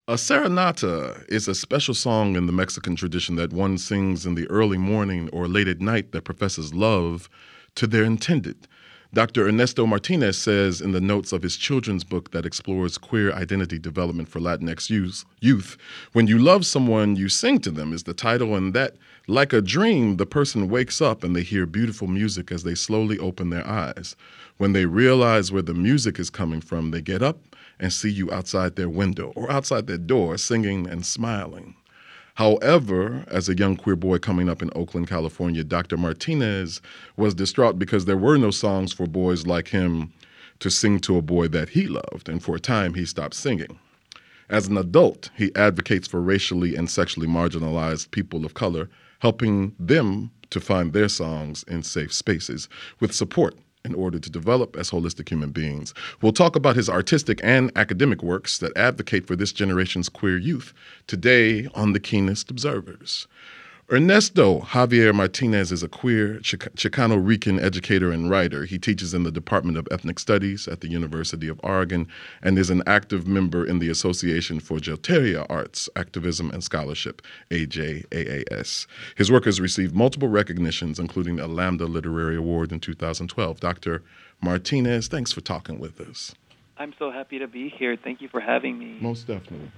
A serenata is a special song in the Mexican tradition that one sings in the early morning or late at night that professes love to their intended. Dr. Ernesto Martinez says in the notes of his children's book that explores queer identity development for Latinx youth, when you love someone, you sing to them is the title, and that, like a dream, the person wakes up and they hear beautiful music as they slowly open their eyes. When they realize where the music is coming from, they get up and see you outside their window or outside their door singing and smiling. However, as a young queer boy coming up in Oakland, California, Dr. Martinez was distraught because there were no songs for boys like him to sing to a boy that he loved, and for a time he stopped singing. As an adult, he advocates for racially and sexually marginalized people of color, helping them to find their songs in safe spaces with support in order to develop as holistic human beings. We'll talk about his artistic and academic works that advocate for this generation's queer youth today on The Keenest Observers. Ernesto Javier Martinez is a queer Chicano-Rican educator and writer. He teaches in the Department of Ethnic Studies at the University of Oregon and is an active member in the Association for Gilteria Arts, Activism and Scholarship, AJAAS. His work has received multiple recognitions, including a Lambda Literary Award in 2012. Dr. Martinez, thanks for talking with us. I'm so happy to be here. Thank you for having me. Most definitely.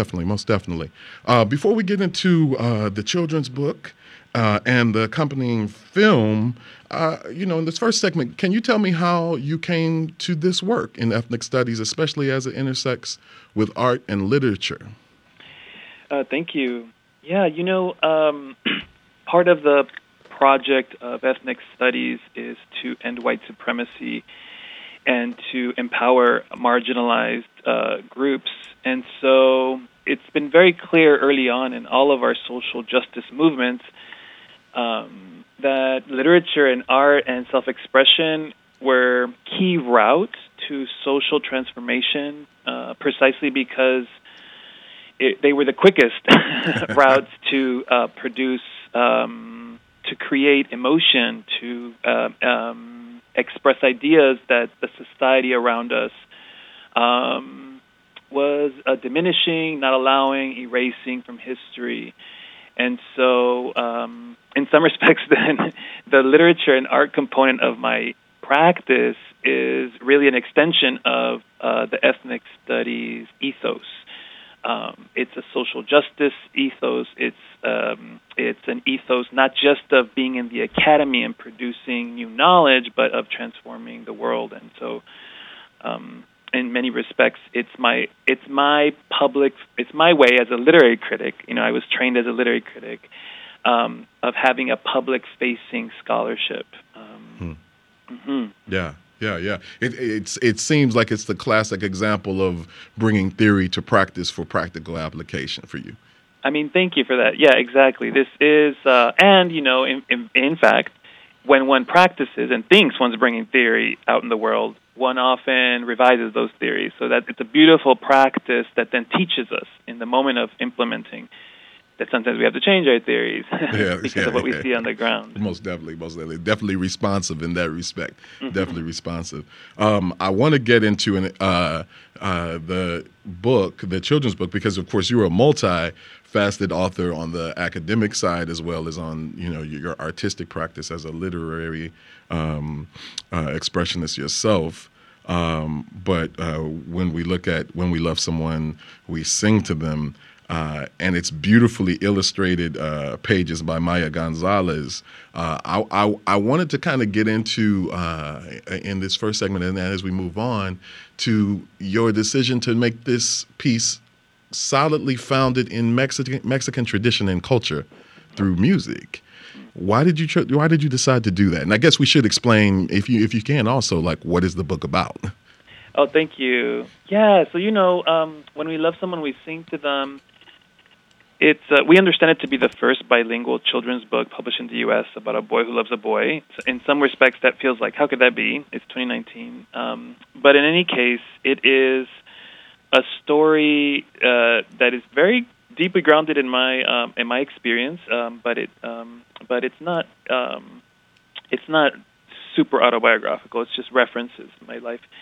Before we get into the children's book and the accompanying film, in this first segment, can you tell me how you came to this work in ethnic studies, especially as it intersects with art and literature? Thank you. Yeah, part of the project of ethnic studies is to end white supremacy and to empower marginalized groups. And so it's been very clear early on in all of our social justice movements that literature and art and self-expression were key routes to social transformation precisely because they were the quickest routes to produce, to create emotion, to express ideas that the society around us was diminishing, not allowing, erasing from history. And so, in some respects, then, the literature and art component of my practice is really an extension of the ethnic studies ethos. It's a social justice ethos. It's an ethos not just of being in the academy and producing new knowledge, but of transforming the world. And so, in many respects, it's my way as a literary critic. I was trained as a literary critic of having a public-facing scholarship. Yeah. It seems like it's the classic example of bringing theory to practice for practical application for you. I mean, thank you for that. Yeah, exactly. This is, in fact, when one practices and thinks one's bringing theory out in the world, one often revises those theories so that it's a beautiful practice that then teaches us in the moment of implementing that sometimes we have to change our theories because of what we see on the ground. Most definitely. Definitely responsive in that respect. Mm-hmm. Definitely responsive. I want to get into the book, the children's book, because, of course, you're a multi-faceted author on the academic side as well as on, your artistic practice as a literary expressionist yourself. But when we love someone, we sing to them. And it's beautifully illustrated pages by Maya Gonzalez. I wanted to kind of get into, in this first segment, and as we move on, to your decision to make this piece solidly founded in Mexican tradition and culture through music. Why did you decide to do that? And I guess we should explain, if you can, also, what is the book about? Oh, thank you. Yeah, so when we love someone, we sing to them. It's we understand it to be the first bilingual children's book published in the U.S. about a boy who loves a boy. So in some respects, that feels like, how could that be? It's 2019. But in any case, it is a story that is very deeply grounded in my experience. But it's not super autobiographical. It's just references in my life.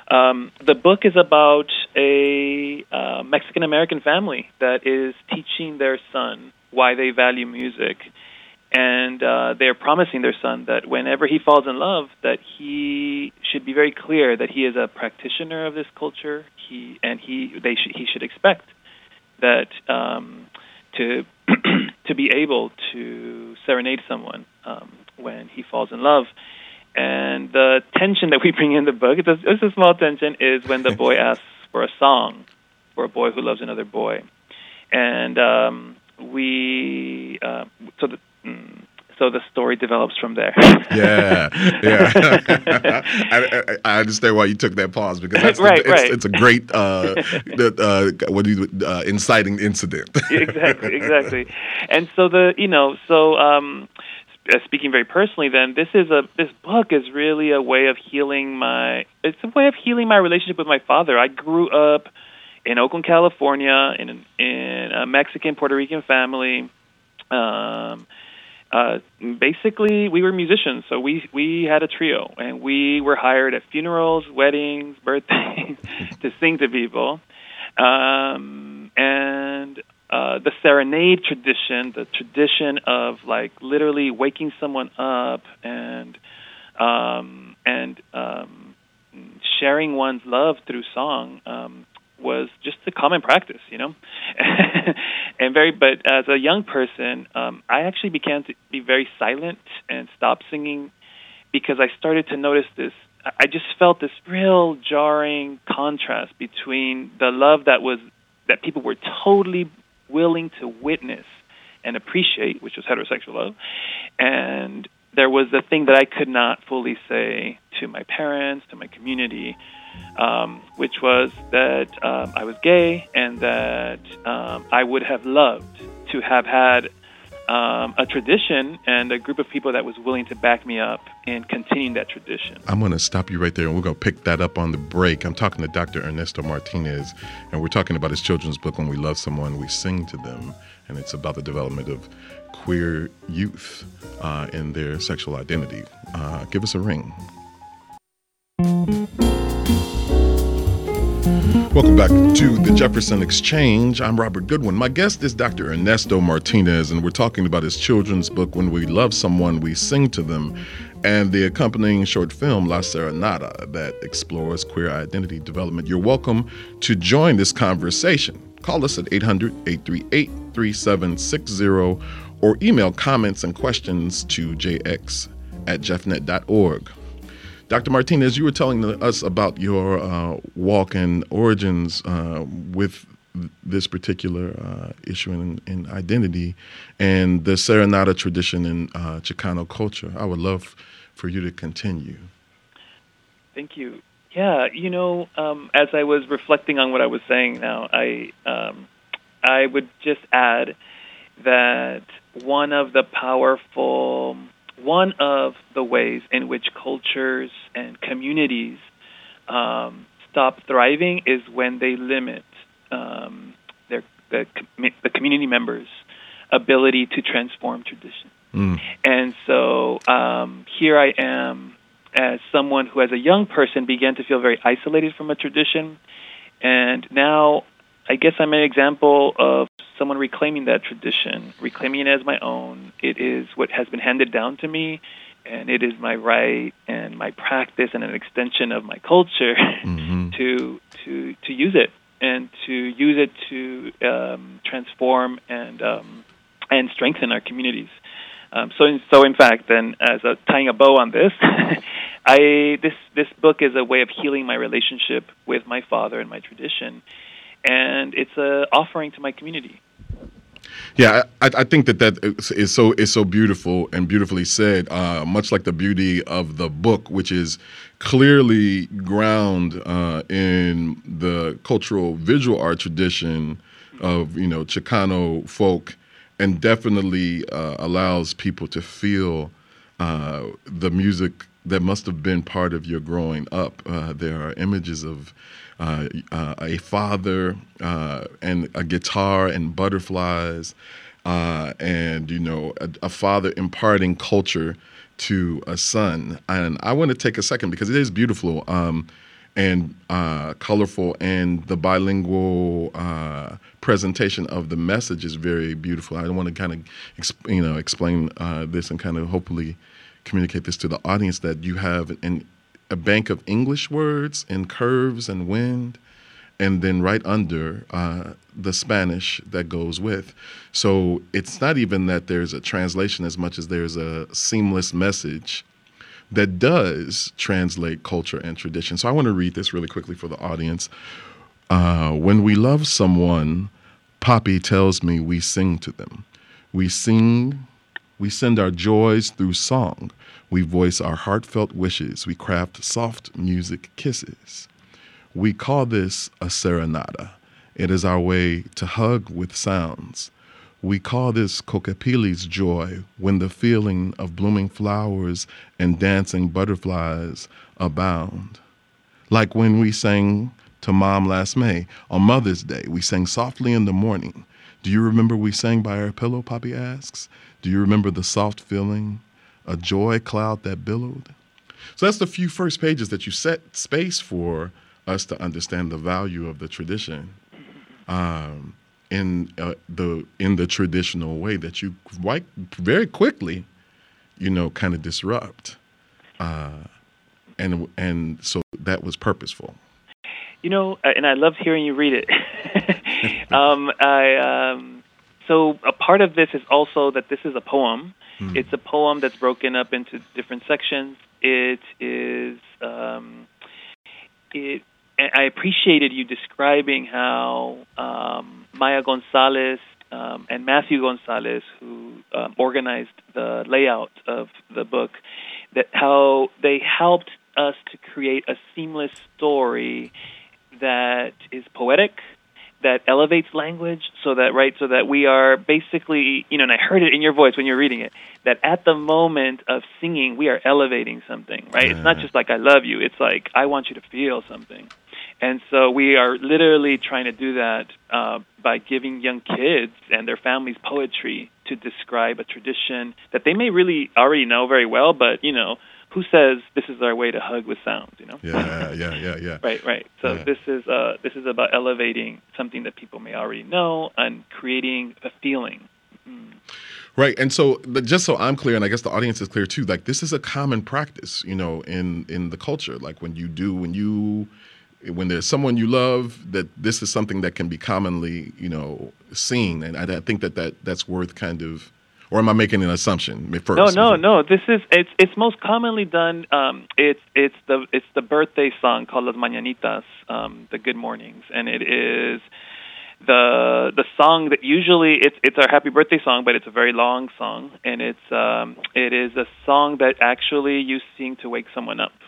The book is about a Mexican-American family that is teaching their son why they value music. And they're promising their son that whenever he falls in love, that he should be very clear that he is a practitioner of this culture. He should expect that to to be able to serenade someone when he falls in love. And the tension that we bring in the book, it's a small tension, is when the boy asks for a song for a boy who loves another boy. And so the story develops from there. Yeah. I understand why you took that pause, because that's right. It's a great inciting incident. Exactly. And so speaking very personally, then this book is really a way of healing my relationship with my father. I grew up in Oakland, California, in a Mexican Puerto Rican family. Basically, we were musicians, so we had a trio, and we were hired at funerals, weddings, birthdays to sing to people. The serenade tradition, the tradition of like literally waking someone up and sharing one's love through song, was just a common practice, But as a young person, I actually began to be very silent and stop singing, because I started to notice this. I just felt this real jarring contrast between the love that people were totally willing to witness and appreciate, which was heterosexual love, and there was the thing that I could not fully say to my parents, to my community, which was that I was gay, and that I would have loved to have had a tradition and a group of people that was willing to back me up in continuing that tradition. I'm going to stop you right there, and we're going to pick that up on the break. I'm talking to Dr. Ernesto Martinez, and we're talking about his children's book, When We Love Someone, We Sing to Them, and it's about the development of queer youth in their sexual identity. Give us a ring. Welcome back to the Jefferson Exchange. I'm Robert Goodwin. My guest is Dr. Ernesto Martinez, and we're talking about his children's book, When We Love Someone, We Sing to Them, and the accompanying short film, La Serenata, that explores queer identity development. You're welcome to join this conversation. Call us at 800-838-3760 or email comments and questions to jx@jeffnet.org. Dr. Martinez, you were telling us about your walk and origins with this particular issue in identity and the Serenata tradition in Chicano culture. I would love for you to continue. Thank you. Yeah, as I was reflecting on what I was saying now, I would just add that one of the ways in which cultures and communities stop thriving is when they limit the community members' ability to transform tradition. And so here I am, as someone who, as a young person, began to feel very isolated from a tradition, and now I guess I'm an example of someone reclaiming that tradition, reclaiming it as my own. It is what has been handed down to me, and it is my right and my practice and an extension of my culture to use it and to transform and strengthen our communities. So in fact, then, as tying a bow on this, this book is a way of healing my relationship with my father and my tradition, and it's an offering to my community. Yeah, I think that is so beautiful and beautifully said. Much like the beauty of the book, which is clearly ground in the cultural visual art tradition of Chicano folk, and definitely allows people to feel the music that must have been part of your growing up. There are images of a father and a guitar and butterflies, and a father imparting culture to a son. And I want to take a second, because it is beautiful. and colorful, and the bilingual presentation of the message is very beautiful. I want to kind of explain this and kind of hopefully communicate this to the audience, that you have a bank of English words in curves and wind, and then right under the Spanish that goes with. So it's not even that there's a translation as much as there's a seamless message that does translate culture and tradition. So I want to read this really quickly for the audience. When we love someone, Papi tells me we sing to them. We sing, we send our joys through song. We voice our heartfelt wishes. We craft soft music kisses. We call this a serenata. It is our way to hug with sounds. We call this Kokopili's joy, when the feeling of blooming flowers and dancing butterflies abound. Like when we sang to Mom last May on Mother's Day, we sang softly in the morning. Do you remember we sang by our pillow, Papi asks? Do you remember the soft feeling, a joy cloud that billowed? So that's the few first pages that you set space for us to understand the value of the tradition. In the traditional way that you very quickly, kind of disrupt, and so that was purposeful. And I loved hearing you read it. So a part of this is also that this is a poem. It's a poem that's broken up into different sections. It is And I appreciated you describing how Maya Gonzalez and Matthew Gonzalez, who organized the layout of the book, that how they helped us to create a seamless story that is poetic, that elevates language, so that we are basically, and I heard it in your voice when you're reading it, that at the moment of singing, we are elevating something, right? It's not just like, I love you. It's like, I want you to feel something. And so we are literally trying to do that by giving young kids and their families poetry to describe a tradition that they may really already know very well, but, who says this is our way to hug with sound, Yeah. Right. So this is about elevating something that people may already know and creating a feeling. Right. And so just so I'm clear, and I guess the audience is clear too, like this is a common practice, in the culture. Like when there's someone you love, that this is something that can be commonly, seen. And I think that's worth kind of, or am I making an assumption first? No. This is it's most commonly done. It's the birthday song called Las Mañanitas, the Good Mornings, and it is the song that usually it's our happy birthday song, but it's a very long song, and it is a song that actually you sing to wake someone up.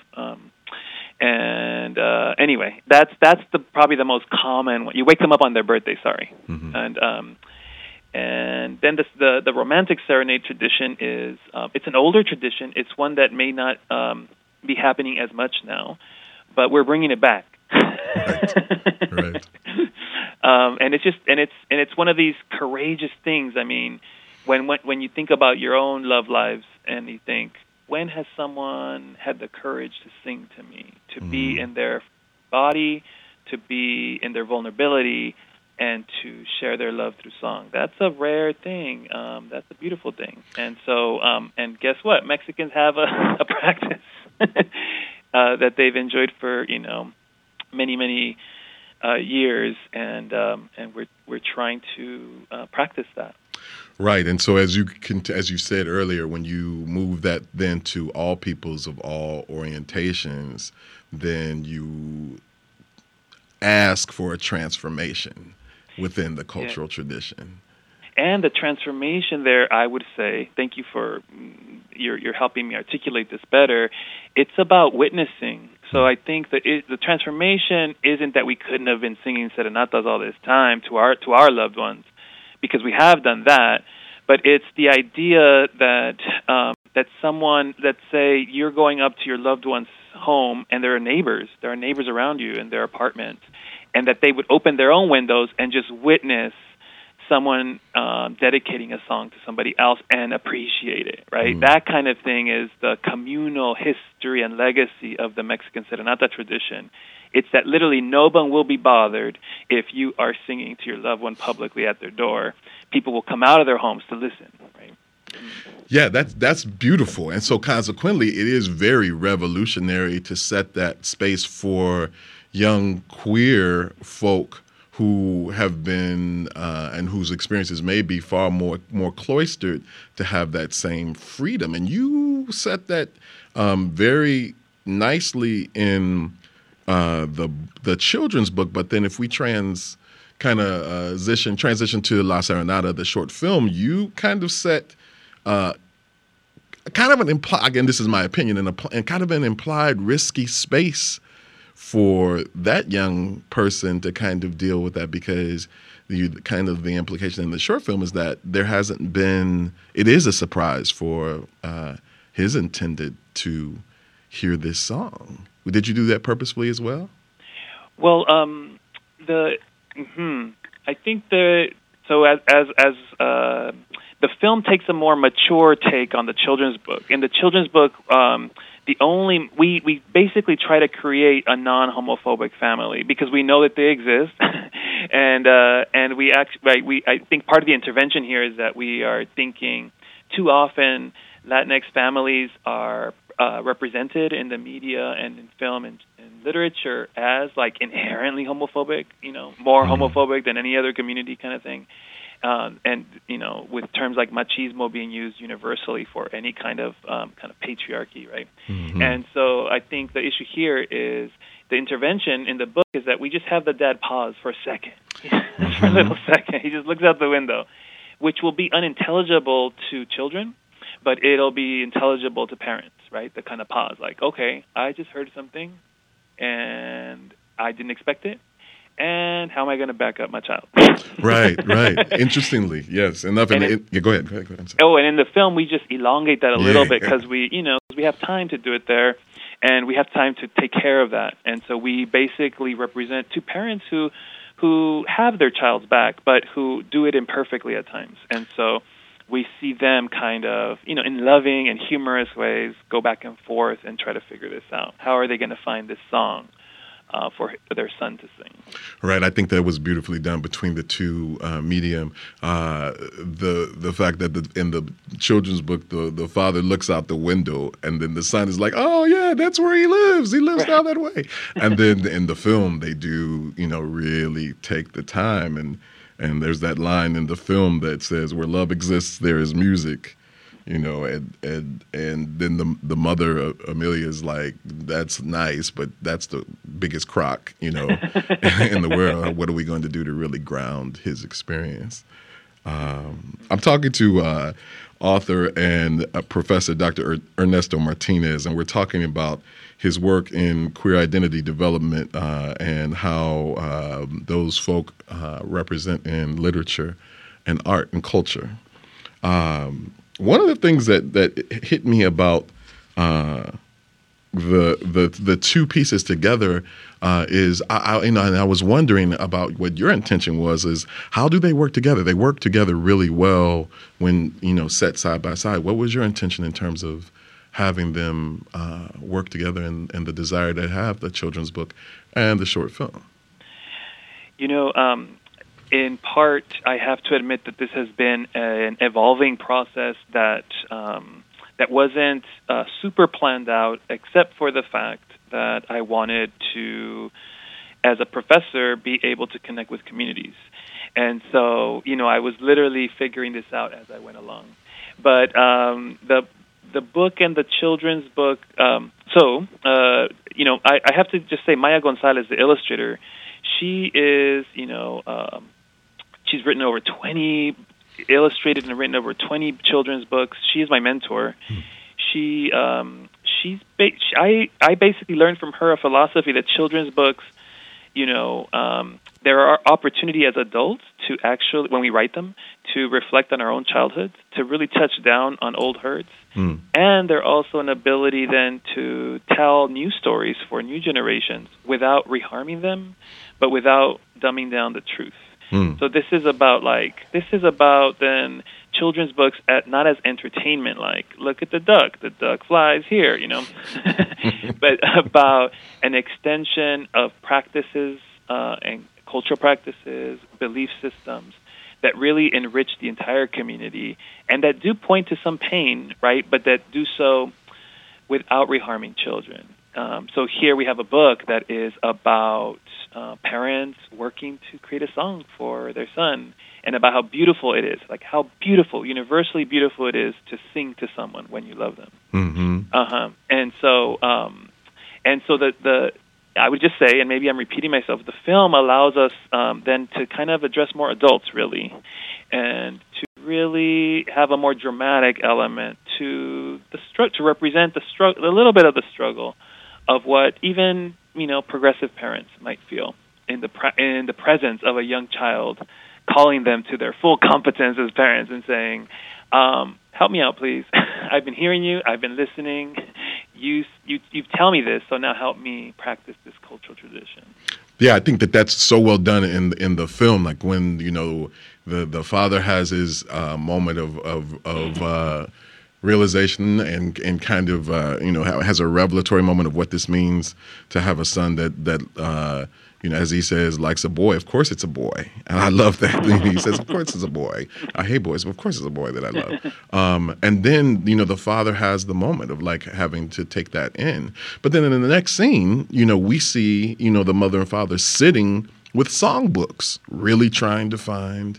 Anyway, that's probably the most common one. You wake them up on their birthday, sorry. Mm-hmm. And then the romantic serenade tradition is it's an older tradition. It's one that may not be happening as much now, but we're bringing it back. Right. And it's one of these courageous things. I mean, when you think about your own love lives and you think, when has someone had the courage to sing to me, to be in their body, to be in their vulnerability, and to share their love through song? That's a rare thing. That's a beautiful thing. And so, and guess what? Mexicans have a practice that they've enjoyed for many, many years, and we're trying to practice that. Right, and so as you said earlier, when you move that then to all peoples of all orientations, then you ask for a transformation within the cultural tradition. And the transformation there, I would say, thank you for you're helping me articulate this better. It's about witnessing. So I think that the transformation isn't that we couldn't have been singing serenatas all this time to our loved ones, because we have done that, but it's the idea that someone, let's say you're going up to your loved one's home and there are neighbors around you in their apartment, and that they would open their own windows and just witness someone dedicating a song to somebody else and appreciate it, right? That kind of thing is the communal history and legacy of the Mexican serenata tradition. It's that literally no one will be bothered if you are singing to your loved one publicly at their door. People will come out of their homes to listen, right? Yeah, that's beautiful. And so consequently, it is very revolutionary to set that space for young queer folk who have been and whose experiences may be far more cloistered to have that same freedom. And you set that very nicely in the children's book. But then if we transition to La Serenata, the short film, you kind of set kind of an implied, again, this is my opinion, and kind of an implied risky space for that young person to kind of deal with that, because the implication in the short film is that there hasn't been, it is a surprise for his intended to hear this song. Did you do that purposefully as well? Well, I think the film takes a more mature take on the children's book. In the children's book, we basically try to create a non-homophobic family because we know that they exist, and I think part of the intervention here is that we are thinking too often Latinx families are represented in the media and in film and literature as like inherently homophobic, more homophobic than any other community kind of thing. And with terms like machismo being used universally for any kind of patriarchy, right? Mm-hmm. And so I think the issue here is the intervention in the book is that we just have the dad pause for a second, for a little second. He just looks out the window, which will be unintelligible to children, but it'll be intelligible to parents, right? The kind of pause, like, okay, I just heard something, and I didn't expect it. And how am I going to back up my child? Right. Interestingly, yes. Enough. Go ahead. And in the film, we just elongate that a little bit because we have time to do it there, and we have time to take care of that. And so we basically represent two parents who have their child's back, but who do it imperfectly at times. And so we see them kind of, in loving and humorous ways, go back and forth and try to figure this out. How are they going to find this song for their son to sing? Right. I think that was beautifully done between the two medium. The fact that in the children's book, the father looks out the window, and then the son is like, "Oh yeah, that's where he lives. He lives down that way." And then in the film, they do really take the time, and there's that line in the film that says, "Where love exists, there is music." And then the mother, Amelia, is like, "That's nice, but that's the biggest crock, in the world. What are we going to do to really ground his experience?" I'm talking to author and professor Dr. Ernesto Martinez, and we're talking about his work in queer identity development and how those folk represent in literature and art and culture. One of the things that hit me about the two pieces together is and I was wondering about what your intention was. Is how do they work together? They work together really well when set side by side. What was your intention in terms of having them work together and the desire to have the children's book and the short film? In part, I have to admit that this has been an evolving process that wasn't super planned out, except for the fact that I wanted to, as a professor, be able to connect with communities. And so, I was literally figuring this out as I went along. But the book and the children's book, I have to just say Maya Gonzalez, the illustrator, she is, she's written over 20, illustrated and written over 20 children's books. She is my mentor. I basically learned from her a philosophy that children's books, there are opportunity as adults to actually, when we write them, to reflect on our own childhoods, to really touch down on old hurts. And they're also an ability then to tell new stories for new generations without reharming them, but without dumbing down the truth. So this is about then children's books not as entertainment, like look at the duck flies here, but about an extension of practices and cultural practices, belief systems that really enrich the entire community and that do point to some pain, right? But that do so without reharming children. So here we have a book that is about parents working to create a song for their son, and about how beautiful it is, like how beautiful, universally beautiful it is to sing to someone when you love them. Mm-hmm. And so the I would just say, and maybe I'm repeating myself, the film allows us then to kind of address more adults, really, and to really have a more dramatic element to to represent the struggle, a little bit of the struggle of what even progressive parents might feel in the presence of a young child, calling them to their full competence as parents and saying, "Help me out, please. I've been hearing you. I've been listening. You tell me this, so now help me practice this cultural tradition." Yeah, I think that's so well done in the film. Like when the father has his moment of realization and kind of has a revelatory moment of what this means to have a son that as he says, likes a boy. Of course it's a boy. And I love that. He says, of course it's a boy. I hate boys, but of course it's a boy that I love. And then, the father has the moment of like having to take that in. But then in the next scene, we see, the mother and father sitting with songbooks, really trying to find,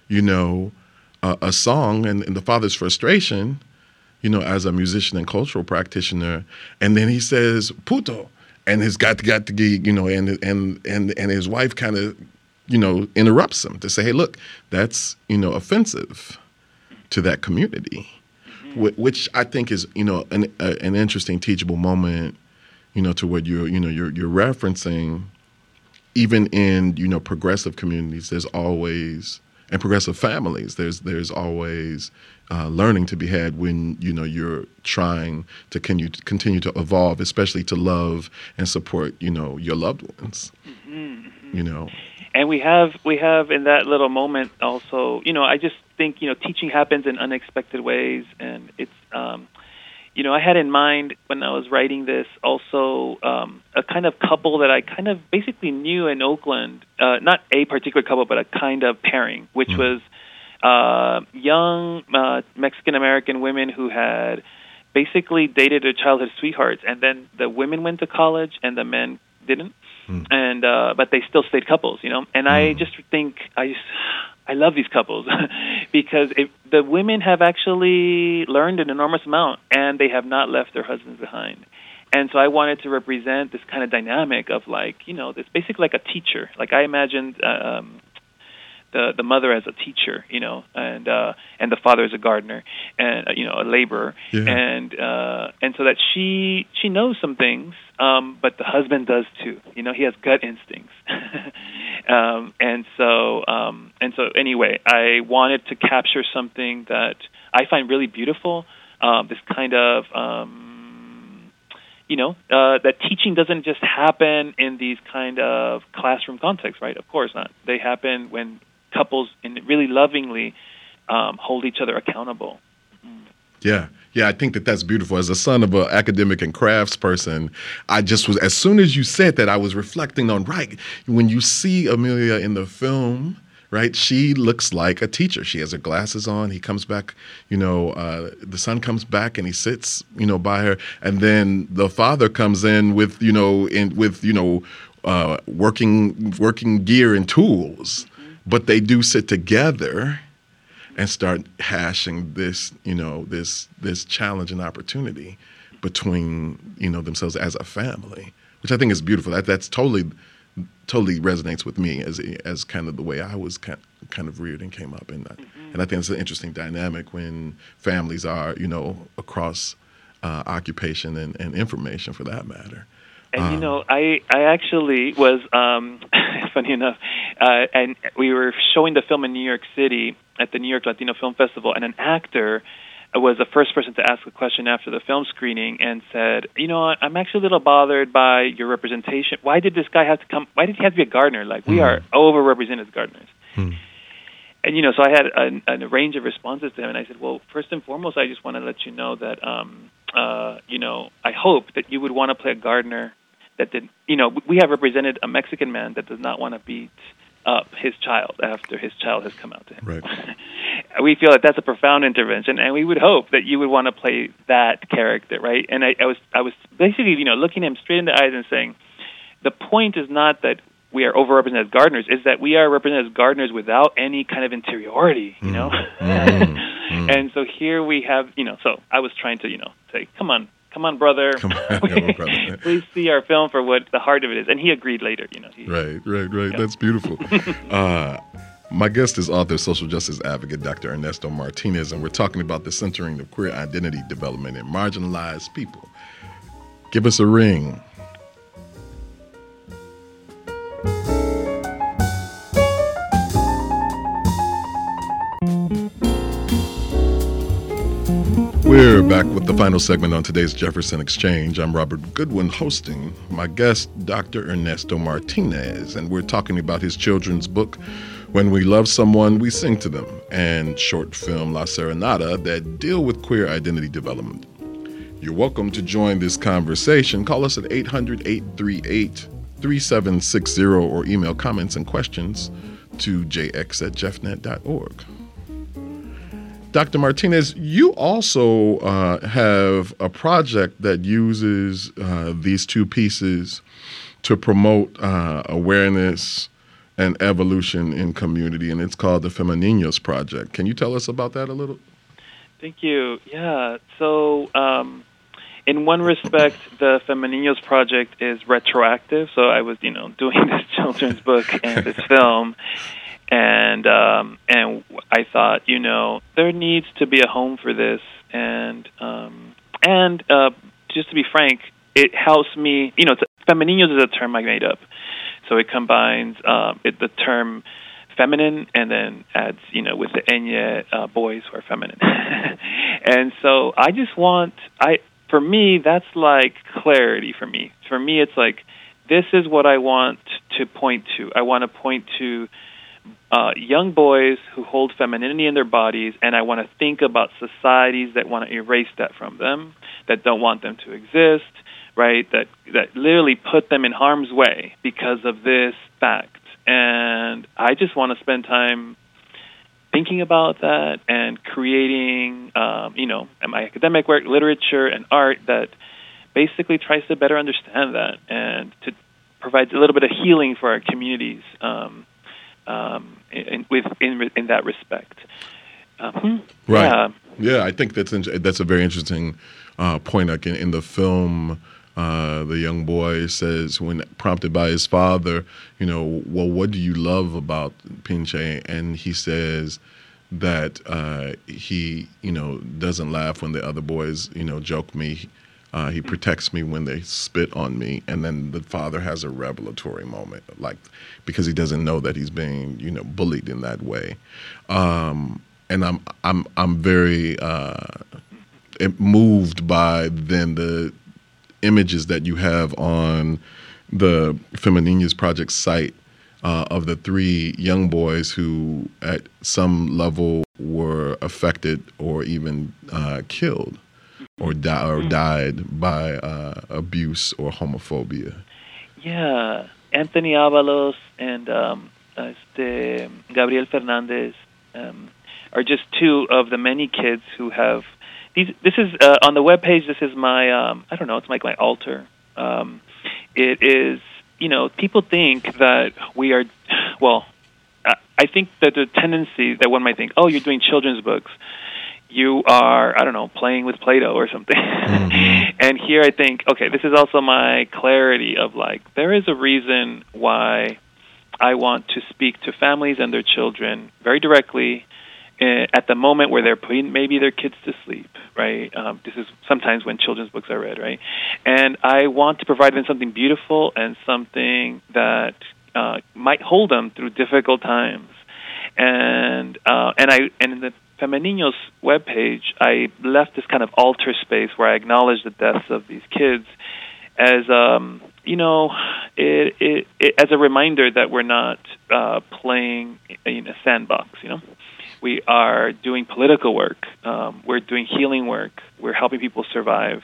a song and the father's frustration, as a musician and cultural practitioner. And then he says, puto. And he's got to get, and his wife kind of, interrupts him to say, hey, look, that's, offensive to that community, which I think is, an interesting teachable moment, to what you're referencing. Even in, progressive communities, there's always, and progressive families, there's always learning to be had when you're trying to continue to evolve, especially to love and support your loved ones. And we have in that little moment also, I just think teaching happens in unexpected ways, and it's I had in mind when I was writing this also a kind of couple that I kind of basically knew in Oakland, not a particular couple, but a kind of pairing, which was young Mexican-American women who had basically dated their childhood sweethearts, and then the women went to college and the men didn't, and but they still stayed couples, And I just think I love these couples because the women have actually learned an enormous amount, and they have not left their husbands behind. And so I wanted to represent this kind of dynamic of it's basically like a teacher. Like I imagined the mother as a teacher, and the father as a gardener and a laborer, and so that she knows some things, but the husband does too. He has gut instincts, and so anyway, I wanted to capture something that I find really beautiful. This kind of that teaching doesn't just happen in these kind of classroom contexts, right? Of course not. They happen when couples really lovingly hold each other accountable. Yeah, I think that's beautiful. As a son of an academic and crafts person, I just was, as soon as you said that, I was reflecting on, right, when you see Amelia in the film, right, she looks like a teacher. She has her glasses on. He comes back, the son comes back and he sits, by her. And then the father comes in with, working gear and tools. But they do sit together and start hashing this, this challenge and opportunity between, themselves as a family, which I think is beautiful. That's totally resonates with me as kind of the way I was kind of reared and came up. And I think it's an interesting dynamic when families are, across occupation and information for that matter. And I actually was funny enough, and we were showing the film in New York City at the New York Latino Film Festival, and an actor was the first person to ask a question after the film screening and said, I'm actually a little bothered by your representation. Why did this guy have to come? Why did he have to be a gardener? Like we are overrepresented as gardeners. And, so I had a range of responses to him, and I said, well, first and foremost, I just want to let you know that, I hope that you would want to play a gardener that did, we have represented a Mexican man that does not want to beat up his child after his child has come out to him. Right. We feel that that's a profound intervention, and we would hope that you would want to play that character, right? And I was basically, looking him straight in the eyes and saying, the point is not that we are overrepresented as gardeners, is that we are represented as gardeners without any kind of interiority, And so here we have, so I was trying to, say, come on, brother. Come on, brother. Please see our film for what the heart of it is. And he agreed later, Right. Yeah. That's beautiful. My guest is author, social justice advocate, Dr. Ernesto Martinez, and we're talking about the centering of queer identity development in marginalized people. Give us a ring. We're back with the final segment on today's Jefferson Exchange. I'm Robert Goodwin hosting. My guest, Dr. Ernesto Martinez, and we're talking about his children's book, When We Love Someone, We Sing to Them, and short film La Serenata that deal with queer identity development. You're welcome to join this conversation. Call us at 800-838-3760 or email comments and questions to jx@jeffnet.org. Dr. Martinez, you also have a project that uses these two pieces to promote awareness and evolution in community, and it's called the Femeninos Project. Can you tell us about that a little? Thank you. Yeah. So in one respect, the Femeninos Project is retroactive. So I was, doing this children's book and this film. And I thought, there needs to be a home for this, and just to be frank, it helps me. Femeninos is a term I made up, so it combines the term feminine and then adds, with the enye, boys who are feminine, and so I just want for me that's like clarity for me. For me, it's like this is what I want to point to. I want to point to young boys who hold femininity in their bodies, and I want to think about societies that want to erase that from them, that don't want them to exist, right? That literally put them in harm's way because of this fact. And I just want to spend time thinking about that and creating, my academic work, literature, and art that basically tries to better understand that and to provide a little bit of healing for our communities. In that respect, right? Yeah, I think that's a very interesting point. Like in the film, the young boy says, when prompted by his father, well, what do you love about Pinche? And he says that he, doesn't laugh when the other boys, joke me. He protects me when they spit on me, and then the father has a revelatory moment, because he doesn't know that he's being, bullied in that way. And I'm very moved by then the images that you have on the Femeninos Project site of the three young boys who, at some level, were affected or even killed. Or died by abuse or homophobia. Yeah, Anthony Avalos and Gabriel Fernandez are just two of the many kids who have these. This is on the webpage. This is my it's like my altar. It is people think that we are I think that the tendency that one might think, oh, you're doing children's books. You are, playing with Play-Doh or something. Mm-hmm. And here I think, okay, this is also my clarity of there is a reason why I want to speak to families and their children very directly at the moment where they're putting maybe their kids to sleep, right? This is sometimes when children's books are read, right? And I want to provide them something beautiful and something that might hold them through difficult times. And in the Femeninos webpage, I left this kind of altar space where I acknowledge the deaths of these kids, as as a reminder that we're not playing in a sandbox. We are doing political work. We're doing healing work. We're helping people survive.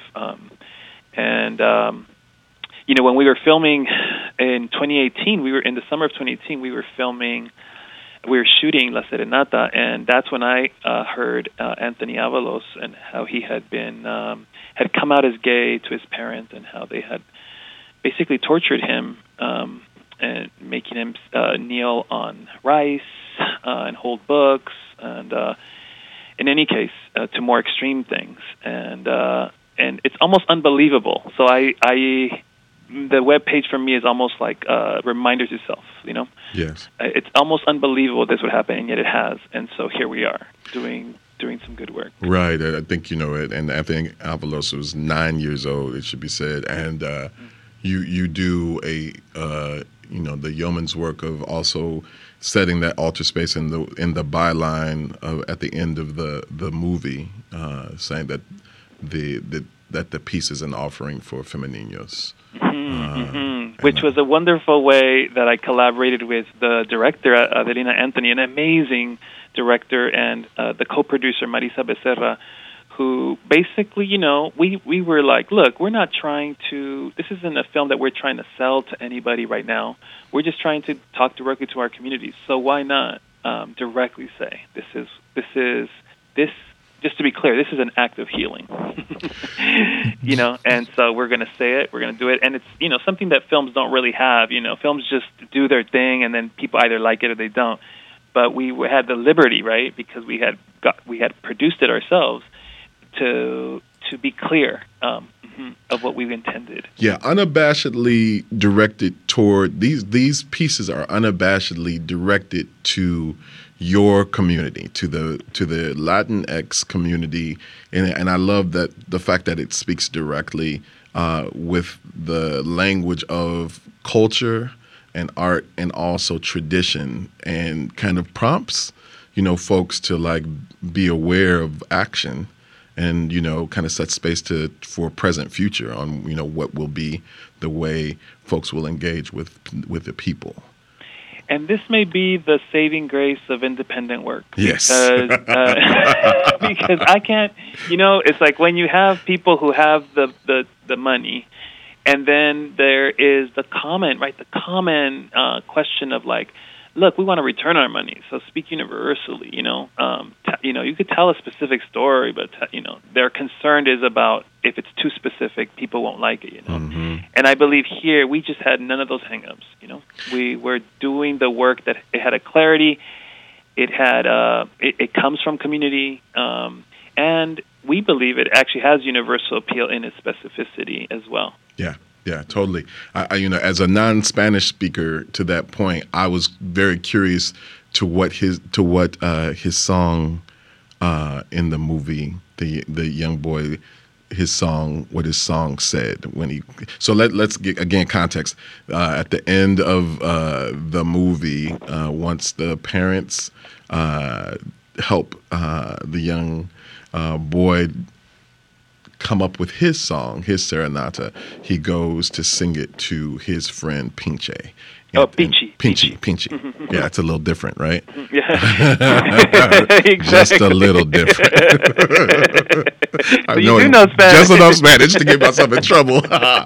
When we were filming in 2018, we were in the summer of 2018. We were shooting La Serenata, and that's when I heard Anthony Avalos and how he had come out as gay to his parents, and how they had basically tortured him and making him kneel on rice and hold books, and in any case, to more extreme things, and it's almost unbelievable. So the web page for me is almost like a reminder to self. Yes, it's almost unbelievable this would happen, and yet it has. And so here we are doing some good work. Right. I think it. And Anthony Avalos was 9 years old, it should be said, and you do the yeoman's work of also setting that altar space in the byline at the end of the movie, saying that the piece is an offering for Femeninos. Which was a wonderful way that I collaborated with the director, Adelina Anthony, an amazing director, and the co-producer, Marisa Becerra, who basically, we were like, look, we're not this isn't a film that we're trying to sell to anybody right now. We're just trying to talk directly to our communities. So why not directly say, this, just to be clear, this is an act of healing, and so we're going to say it, we're going to do it. And it's, something that films don't really have, films just do their thing and then people either like it or they don't. But we had the liberty, right, because we had produced it ourselves to be clear of what we intended. Yeah, unabashedly directed toward these pieces are unabashedly directed to your community, to the Latinx community, and I love that the fact that it speaks directly with the language of culture and art and also tradition, and kind of prompts folks to like be aware of action, and kind of set space for present future on what will be the way folks will engage with the people. And this may be the saving grace of independent work. Yes. Because I can't, it's like when you have people who have the money, and then there is the comment, right? The common question of like, look, we want to return our money, so speak universally. You could tell a specific story, but their concern is about if it's too specific, people won't like it. Mm-hmm. And I believe here we just had none of those hangups. We were doing the work that it had a clarity. It had it comes from community, and we believe it actually has universal appeal in its specificity as well. Yeah, totally. I as a non-Spanish speaker, to that point, I was very curious to what his song in the movie, the young boy, what his song said when he. So let's get again context. At the end of the movie, once the parents help the young boy come up with his song, his serenata, he goes to sing it to his friend Pinche. Pinchy. Yeah, it's a little different, right? Yeah. Exactly. Just a little different. So you do know Spanish. Just enough Spanish to get myself in trouble.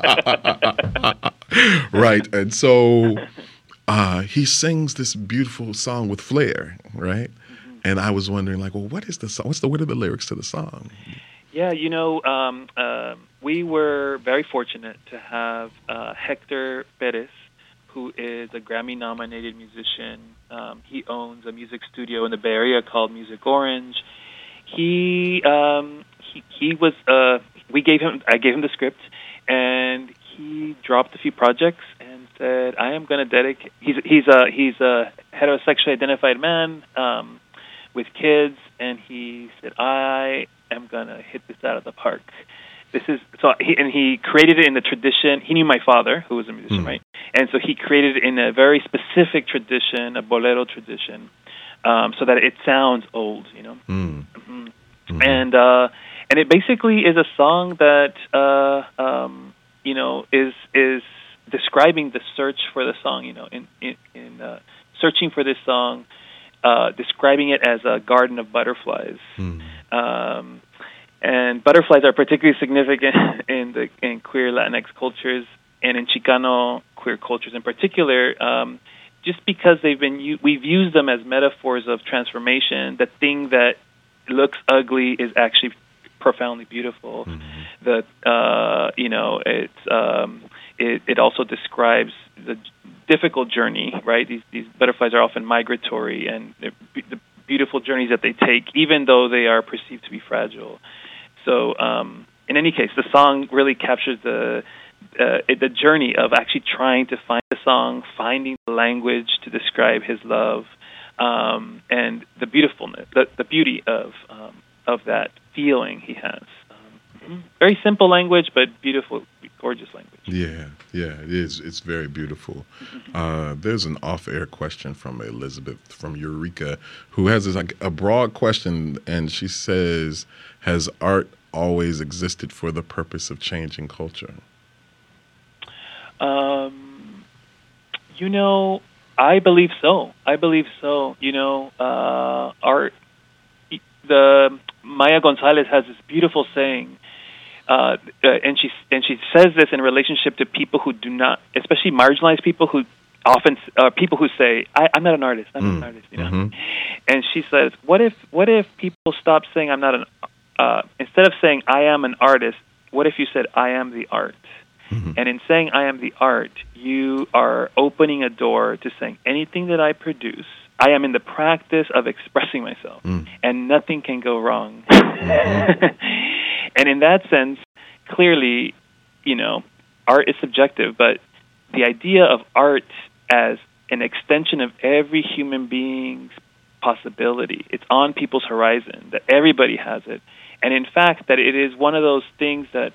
Right. And so he sings this beautiful song with flair, right? Mm-hmm. And I was wondering, like, well, what are the lyrics to the song? Yeah, we were very fortunate to have Hector Perez, who is a Grammy-nominated musician. He owns a music studio in the Bay Area called Music Orange. He was. I gave him the script, and he dropped a few projects and said, "I am going to dedicate." He's a heterosexually identified man with kids, and he said, "I am going to hit this out of the park." He created it in the tradition. He knew my father, who was a musician, right? And so he created it in a very specific tradition, a bolero tradition, so that it sounds old, Mm-hmm. Mm-hmm. And it basically is a song that is describing the search for the song. In searching for this song, describing it as a garden of butterflies. And butterflies are particularly significant in queer Latinx cultures and in Chicano queer cultures in particular, just because we've used them as metaphors of transformation. The thing that looks ugly is actually profoundly beautiful. That it also describes the difficult journey, right? These butterflies are often migratory, and the beautiful journeys that they take, even though they are perceived to be fragile. So, in any case, the song really captures the journey of actually trying to find the song, finding the language to describe his love, and the beautifulness, the beauty of that feeling he has. Very simple language, but beautiful, gorgeous language. Yeah, it is. It's very beautiful. There's an off-air question from Elizabeth from Eureka, who has a broad question, and she says, "Has art always existed for the purpose of changing culture?" I believe so. Art. The Maya Gonzalez has this beautiful saying. And she says this in relationship to people who do not, especially marginalized people who often people who say, "I'm not an artist. I'm not an artist." And she says, "What if people stop saying I'm not an instead of saying I am an artist, what if you said I am the art?" And in saying I am the art, you are opening a door to saying anything that I produce, I am in the practice of expressing myself, and nothing can go wrong. And in that sense, clearly, art is subjective, but the idea of art as an extension of every human being's possibility, it's on people's horizon, that everybody has it. And in fact, that it is one of those things that,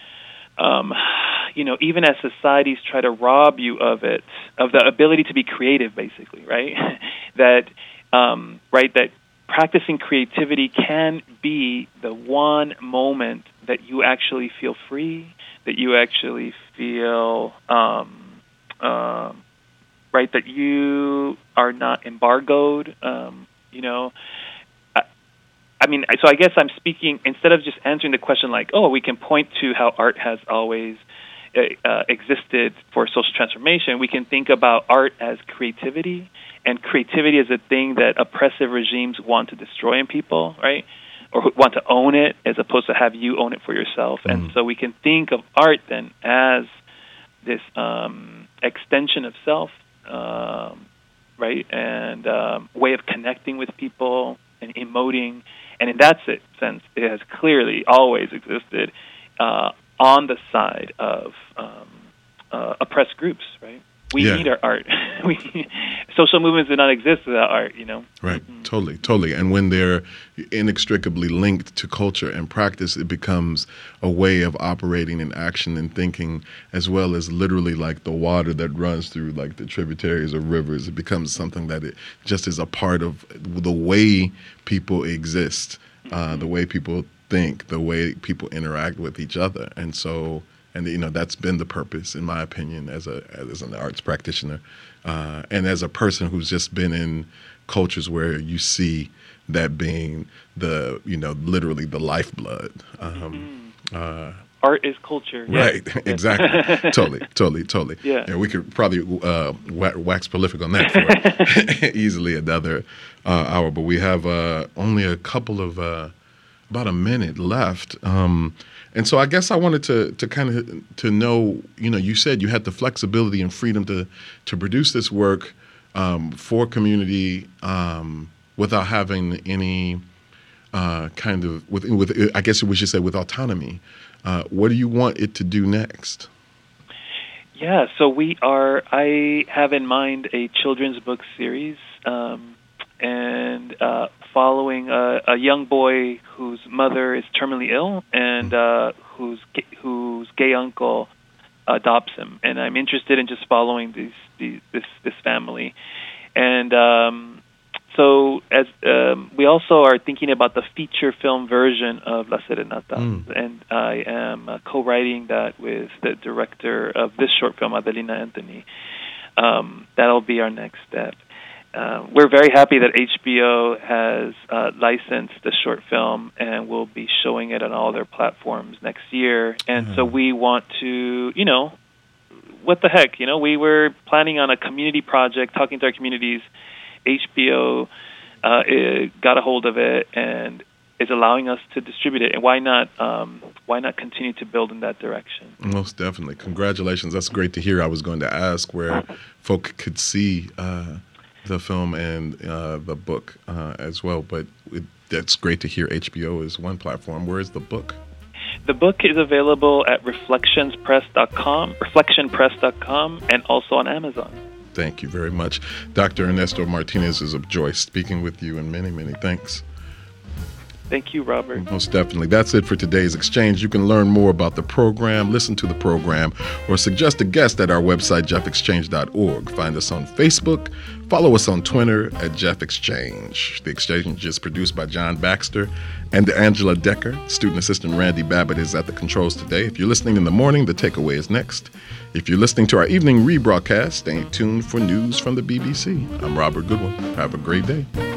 even as societies try to rob you of it, of the ability to be creative, basically, right? that practicing creativity can be the one moment that you actually feel free, that you actually feel, that you are not embargoed, So I guess I'm speaking, instead of just answering the question like, we can point to how art has always existed for social transformation, we can think about art as creativity, and creativity is a thing that oppressive regimes want to destroy in people, right? Or want to own it as opposed to have you own it for yourself. And so we can think of art then as this extension of self, right? And way of connecting with people and emoting. And in that sense, it has clearly always existed on the side of oppressed groups, right? We need our art. Social movements did not exist without art, Right, totally. And when they're inextricably linked to culture and practice, it becomes a way of operating in action and thinking, as well as literally like the water that runs through like the tributaries of rivers. It becomes something that it just is a part of the way people exist, the way people think, the way people interact with each other. And so... And that's been the purpose, in my opinion, as an arts practitioner, and as a person who's just been in cultures where you see that being the literally the lifeblood. Art is culture. Right, yeah. Exactly. Totally. Yeah. And we could probably wax prolific on that for easily another hour. But we have only a couple of about a minute left. And so I guess I wanted to kind of to know, you said you had the flexibility and freedom to produce this work for community without having any kind of with I guess we should say with autonomy. What do you want it to do next? Yeah, so I have in mind a children's book series, and following a young boy whose mother is terminally ill and whose gay uncle adopts him. And I'm interested in just following this family. And so as we also are thinking about the feature film version of La Serenata, and I am co-writing that with the director of this short film, Adelina Anthony. That'll be our next step. We're very happy that HBO has licensed the short film and will be showing it on all their platforms next year. And so we want to, what the heck? We were planning on a community project, talking to our communities. HBO got a hold of it and is allowing us to distribute it. And why not continue to build in that direction? Most definitely. Congratulations. That's great to hear. I was going to ask where folk could see the film and the book as well, but that's great to hear. HBO is one platform. Where is the book? The book is available at reflectionpress.com, and also on Amazon. Thank you very much. Dr. Ernesto Martinez is a joy speaking with you, and many, many thanks. Thank you, Robert. Most definitely. That's it for today's exchange. You can learn more about the program, listen to the program, or suggest a guest at our website, jeffexchange.org. Find us on Facebook. Follow us on Twitter at Jeff Exchange. The Exchange is produced by John Baxter and Angela Decker. Student assistant Randy Babbitt is at the controls today. If you're listening in the morning, the takeaway is next. If you're listening to our evening rebroadcast, stay tuned for news from the BBC. I'm Robert Goodwin. Have a great day.